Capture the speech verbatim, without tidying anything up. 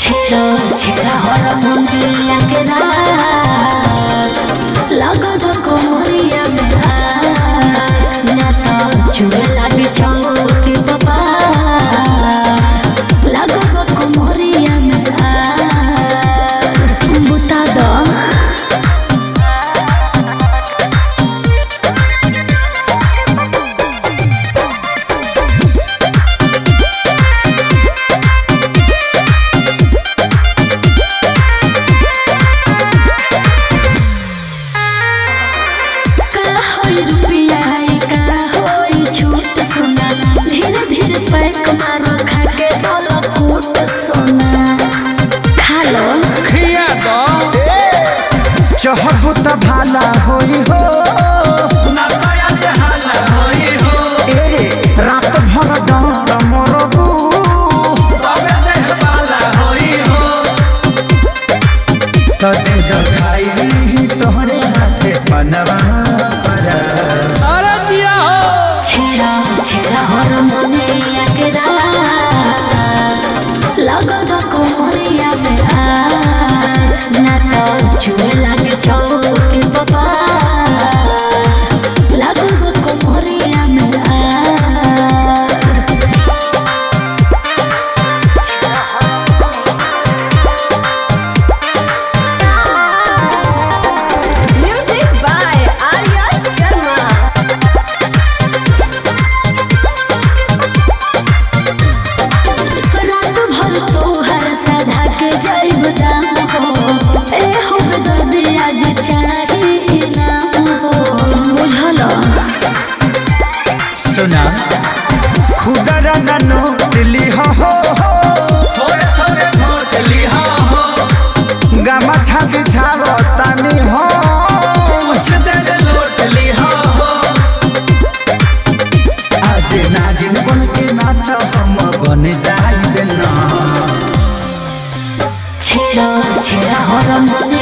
छेड़ा छेड़ा हर मुंडिया के रात लगो तो कोमरिया में आग ना तो चुए लागे चौके बाबा लगो तो कोमरिया में आग बुता दो चहबू त भाला होई हो नया जहाला होई हो ए रात भर डांड मरबू तबे देह वाला होई हो त दे दखाई तोहरे हाथे बनवा परा अरे दिया हो छेड़ा छेड़ा हर मुंडिया के रात लगो तो कोमरिया में आग ना तो चुए लागे चौके बाबा लगो तो कोमरिया में आग Music by Arya Sharma. रात भर तोहर साधा के जाइब दाम हो ए हो दर्द आज चाही इनाम हो बुझल सुना खुदरा ना नोट लिहा हो थोड़े थोड़े वोट लिहा हो गामा छाती छाव तानी हो कुछ देर लोट लिहा हो आज नागिन बन के नाच हम बन जाई देना छेड़ा छेड़ा हर मन